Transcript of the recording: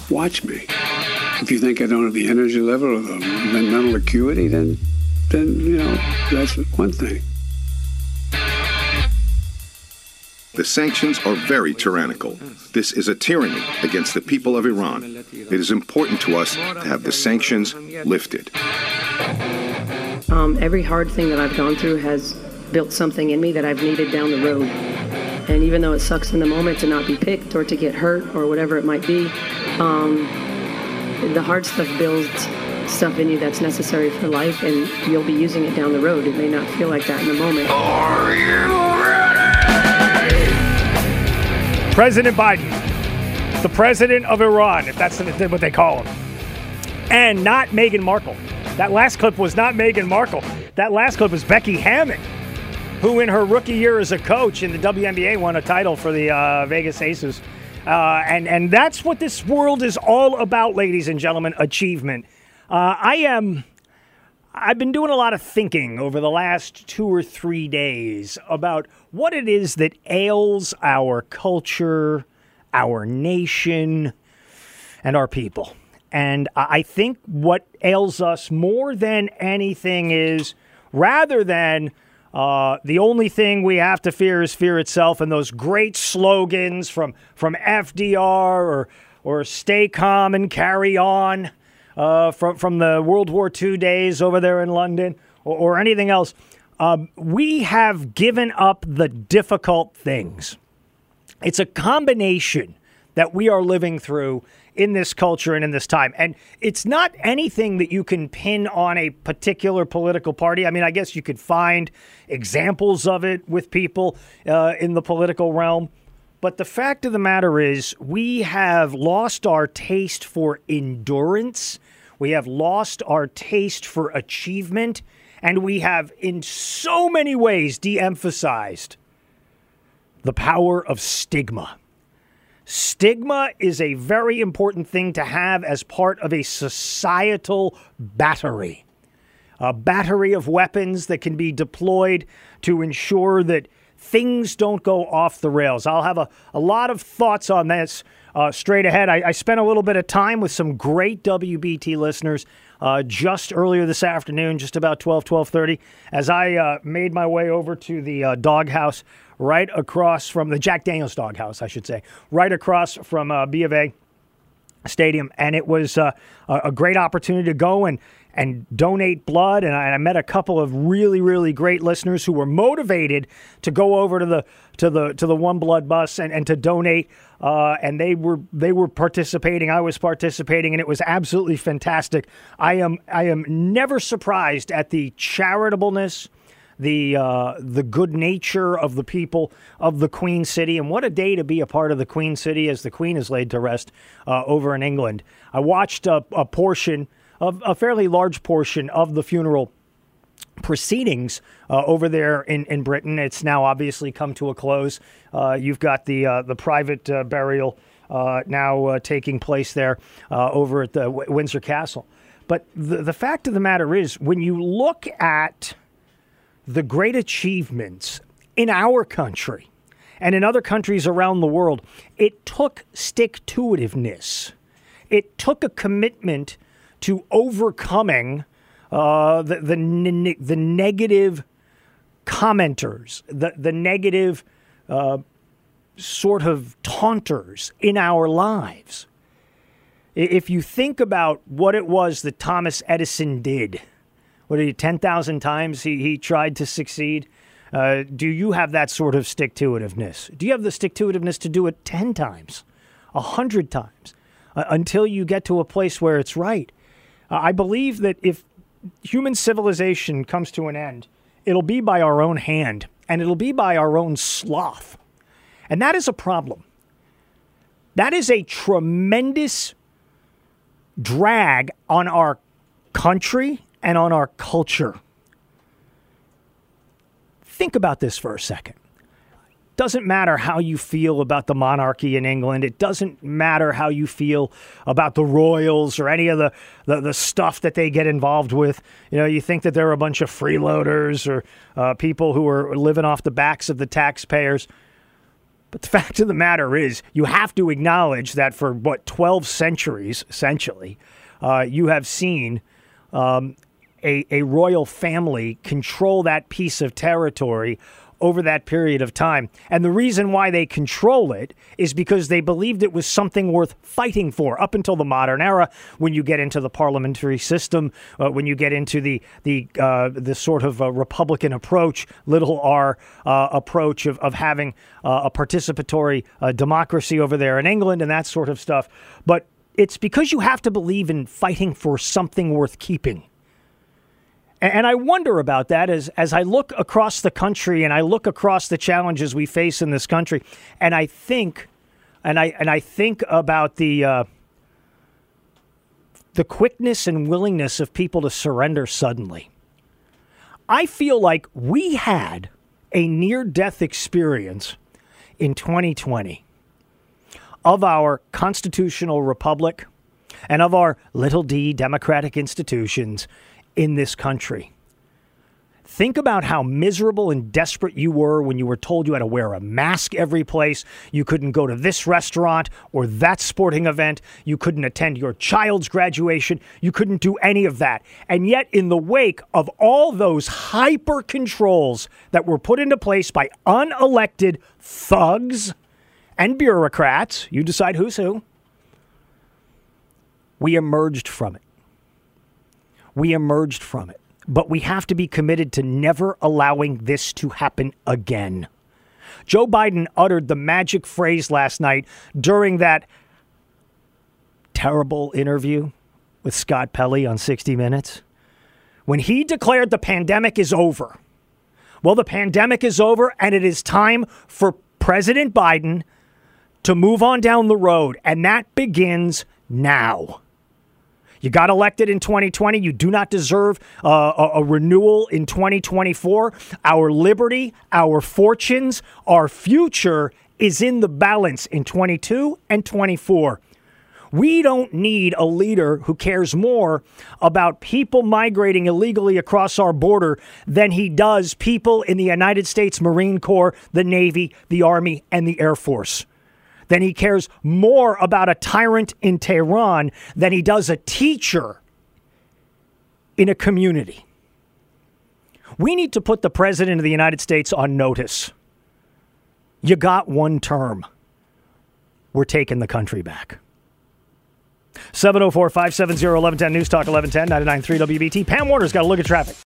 watch me. If you think I don't have the energy level or the mental acuity, then that's one thing. The sanctions are very tyrannical. This is a tyranny against the people of Iran. It is important to us to have the sanctions lifted. Every hard thing that I've gone through has built something in me that I've needed down the road. And even though it sucks in the moment to not be picked or to get hurt or whatever it might be, the hard stuff builds stuff in you that's necessary for life, and you'll be using it down the road. It may not feel like that in the moment. Are you ready? President Biden, the president of Iran, if that's what they call him, and not Meghan Markle. That last clip was not Meghan Markle. That last clip was Becky Hammon, who in her rookie year as a coach in the WNBA won a title for the Vegas Aces. And that's what this world is all about, ladies and gentlemen, achievement. I've been doing a lot of thinking over the last 2 or 3 days about what it is that ails our culture, our nation, and our people. And I think what ails us more than anything is, rather than the only thing we have to fear is fear itself, and those great slogans from FDR or stay calm and carry on from the World War II days over there in London or anything else, we have given up the difficult things. It's a combination that we are living through in this culture and in this time. And it's not anything that you can pin on a particular political party. I mean, I guess you could find examples of it with people in the political realm. But the fact of the matter is, we have lost our taste for endurance. We have lost our taste for achievement. And we have, in so many ways, de-emphasized the power of stigma. Stigma is a very important thing to have as part of a societal battery. A battery of weapons that can be deployed to ensure that things don't go off the rails. I'll have a lot of thoughts on this straight ahead. I spent a little bit of time with some great WBT listeners just earlier this afternoon, just about 12:30, as I made my way over to the doghouse right across from the Jack Daniels doghouse, I should say, right across from B of A Stadium. And it was a great opportunity to go and donate blood. And I met a couple of really, really great listeners who were motivated to go over to the One Blood bus and to donate. And they were participating. I was participating, and it was absolutely fantastic. I am never surprised at the charitableness, the good nature of the people of the Queen City. And what a day to be a part of the Queen City as the Queen is laid to rest over in England. I watched a fairly large portion of the funeral proceedings over there in Britain. It's now obviously come to a close. You've got the private burial now taking place there over at the Windsor Castle. But the fact of the matter is, when you look at the great achievements in our country and in other countries around the world, it took stick-to-itiveness. It took a commitment to overcoming the negative commenters, the negative sort of taunters in our lives. If you think about what it was that Thomas Edison did, 10,000 times he tried to succeed? Do you have that sort of stick-to-itiveness? Do you have the stick-to-itiveness to do it 10 times, 100 times, until you get to a place where it's right? I believe that if human civilization comes to an end, it'll be by our own hand, and it'll be by our own sloth. And that is a problem. That is a tremendous drag on our country and on our culture. Think about this for a second. Doesn't matter how you feel about the monarchy in England. It doesn't matter how you feel about the royals or any of the stuff that they get involved with. You know, you think that they're a bunch of freeloaders or people who are living off the backs of the taxpayers. But the fact of the matter is, you have to acknowledge that for, 12 centuries, essentially, you have seen a royal family control that piece of territory over that period of time. And the reason why they control it is because they believed it was something worth fighting for up until the modern era, when you get into the parliamentary system, when you get into the sort of Republican approach, little r approach of having a participatory democracy over there in England and that sort of stuff. But it's because you have to believe in fighting for something worth keeping. And I wonder about that as I look across the country and I look across the challenges we face in this country, and I think about the quickness and willingness of people to surrender suddenly. I feel like we had a near-death experience in 2020 of our constitutional republic and of our little d democratic institutions in this country. Think about how miserable and desperate you were when you were told you had to wear a mask every place. You couldn't go to this restaurant or that sporting event. You couldn't attend your child's graduation. You couldn't do any of that. And yet, in the wake of all those hyper controls that were put into place by unelected thugs and bureaucrats, you decide who's who, we emerged from it. We emerged from it. But we have to be committed to never allowing this to happen again. Joe Biden uttered the magic phrase last night during that terrible interview with Scott Pelley on 60 Minutes. When he declared the pandemic is over. Well, the pandemic is over, and it is time for President Biden to move on down the road. And that begins now. You got elected in 2020. You do not deserve a renewal in 2024. Our liberty, our fortunes, our future is in the balance in 22 and 24. We don't need a leader who cares more about people migrating illegally across our border than he does people in the United States Marine Corps, the Navy, the Army, and the Air Force. Then he cares more about a tyrant in Tehran than he does a teacher in a community. We need to put the President of the United States on notice. You got one term. We're taking the country back. 704-570-1110, News Talk 1110, 99.3 WBT. Pam Warner's got a look at traffic.